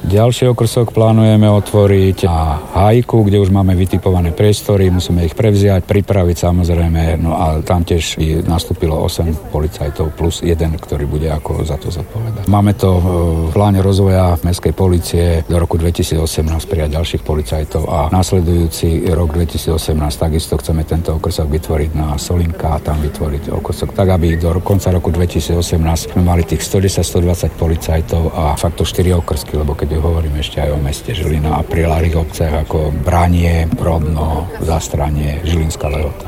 Ďalší okrsok plánujeme otvoriť na Hájku, kde už máme vytipované priestory, musíme ich prevziať, pripraviť samozrejme, no a tam tiež nastúpilo 8 policajtov plus jeden, ktorý bude ako za to zodpovedať. Máme to v pláne rozvoja mestskej polície do roku 2018 prijať ďalších policajtov a nasledujúci rok 2018 takisto chceme tento okrsok vytvoriť na Solinka a tam vytvoriť okrsok tak, aby do konca roku 2018 sme mali tých 110-120 policajtov a fakt to 4 okrsky, lebo keď hovorím ešte aj o meste Žilina a priľahlých obciach ako Branie, Brodno, Zastranie, Žilinská Lehota.